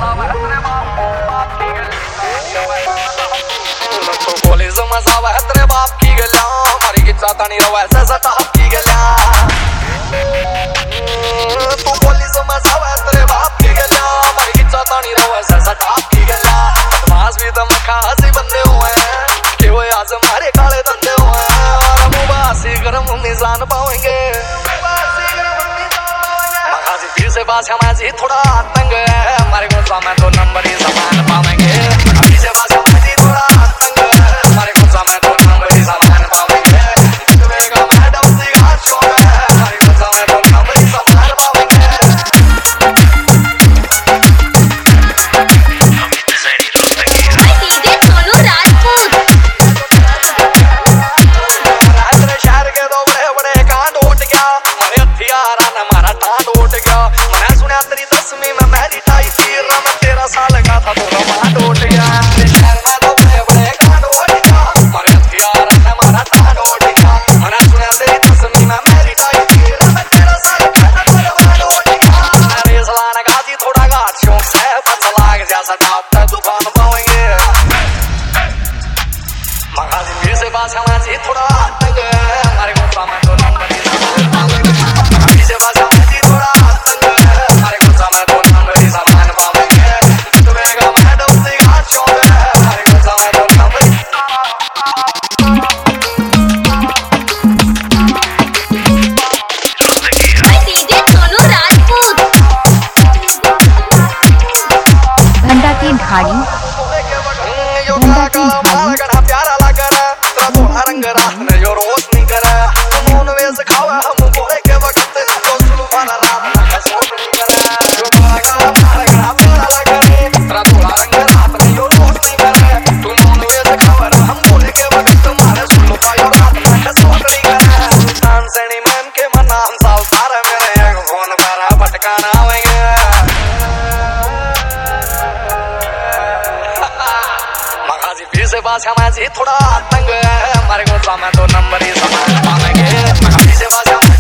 गोली से मसावा है तेरे बाप की गलियां, हमारी की चाहता नहीं रहा ऐसे सटाप की गलियां। तू गोली से मसावा है तेरे बाप की गलियां, हमारी की चाहता नहीं रहा ऐसे सटाप की गलियां। बदमाश भी तुम खासी बंदे हुए हैं कि वो आज हमारे काले धंधे हुए हैं, और हम बासी गरम मिजान पाएंगे। मगाजी फिर से बात हमारी थोड़ा तंग है, हमारे को समय तो नंबर ही समान पाएंगे। फिर से बात हमारी थोड़ा तंग है, हमारे को समय तो नंबर ही समान पाएंगे। मैडम जी हाथ छोड़ है, हमारे को समय तो नंबर ही समान पाएंगे। शहर के दो बड़े बड़े कांड उठ गया, हमारे हथियार हमारा टांड उठ गया। मैंने सुना तेरी 10वीं में मेरी टाई थी, रम 13 साल का था तो रमांड उठ गया। शहर में दो बड़े बड़े कांड उठ गया, हमारे हथियार हमारा टांड उठ गया। मैंने सुना तेरी 10वीं में मेरी टाई थी, रम 13 साल का था तो रमांड उठ गया। अरे सलाना गाजी थोड़ा गाट शौक से पता लाग जैसा डापता तूफान पाएंगे। मगाजी फिर से बात हमारी थोड़ा तंग है, हमारे को समय तो नंबर ही समान पाएंगे। फिर से बात हमारी थोड़ा तंग है, हमारे को समय तो नंबर ही समान पाएंगे। तुम्हें मैडम से हाथ छोड़ है, हमारे को समय तो नंबर ही भंडा की ढाड़ी प्यारा लगा रंग रात में जो रोशनी करे। नॉन वेज खावा हम बोले के वक्त तो सुलफाना रात में कसोट नहीं करे। जो प्यारा लगा तेरा थोड़ा रंग रात में जो रोशनी करे। तू नॉन वेज खावा हम बोले के वक्त तुम्हारे सुलफाना रात में कसोट नहीं करे। सैनी मैन के मन नाम साल सारे मेरे एक फोन पर भटकाना आवेंगे। मगाजी फिर से बात हमारी थोड़ा तंग है, हमारे को समय तो नंबर ही समान पाएंगे। फिर से बात